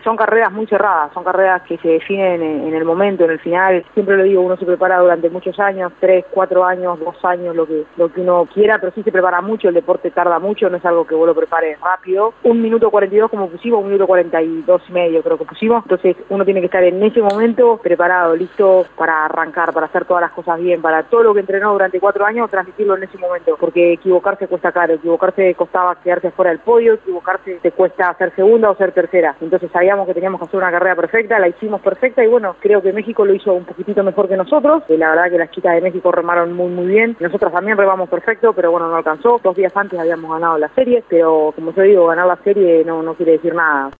son carreras muy cerradas, son carreras que se definen en el momento, en el final. Siempre lo digo, uno se prepara durante muchos años, 3, 4 años, 2 años, lo que uno quiera, pero sí se prepara mucho, el deporte tarda mucho, no es algo que vos lo prepares rápido. 1 minuto 42 como pusimos, 1 minuto 42 y medio creo que pusimos, entonces uno tiene que estar en ese momento preparado, listo para arrancar, para hacer todas las cosas bien, para todo lo que entrenó durante 4 años, transmitirlo en ese momento, porque equivocarse cuesta caro, equivocarse costaba quedarse fuera del podio, equivocarse te cuesta ser segunda o ser tercera, entonces sabíamos que teníamos que hacer una carrera perfecta, la hicimos perfecta y bueno, creo que México lo hizo un poquitito mejor que nosotros, la verdad que las chicas de México remaron muy bien, nosotras también remamos perfecto, pero bueno, no alcanzó, 2 días antes habíamos ganado la serie, pero como yo digo, ganar la serie no quiere decir nada.